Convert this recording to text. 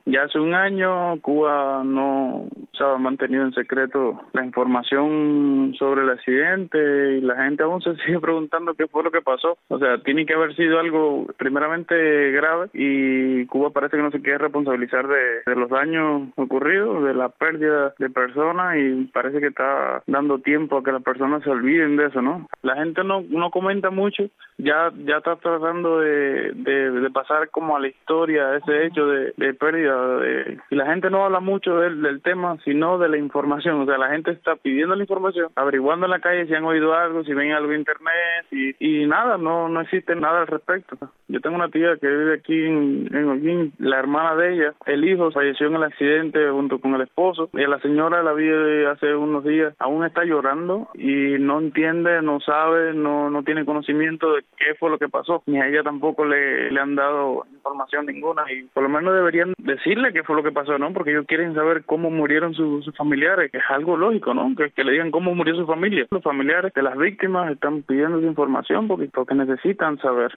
Ya hace un año Cuba no se ha mantenido en secreto la información sobre el accidente y la gente aún se sigue preguntando qué fue lo que pasó. O sea, tiene que haber sido algo primeramente grave y Cuba parece que no se quiere responsabilizar de los daños ocurridos, de la pérdida de personas, y parece que está dando tiempo a que las personas se olviden de eso, ¿no? La gente no comenta mucho, ya está tratando de pasar como a la historia ese hecho de pérdida, y la gente no habla mucho del tema, sino de la información. O sea, la gente está pidiendo la información, averiguando en la calle si han oído algo, si ven algo en internet, y nada, no existe nada al respecto. Yo tengo una tía que vive aquí en Holguín, la hermana de ella, el hijo falleció en el accidente junto con el esposo, y la señora la vi hace unos días, aún está llorando y no entiende, no sabe, no tiene conocimiento de qué fue lo que pasó, ni a ella tampoco le han dado información ninguna, y por lo menos deberían decirle qué fue lo que pasó, ¿no? Porque ellos quieren saber cómo murieron sus familiares, que es algo lógico, ¿no? Que le digan cómo murió su familia. Los familiares de las víctimas están pidiendo esa información porque necesitan saber.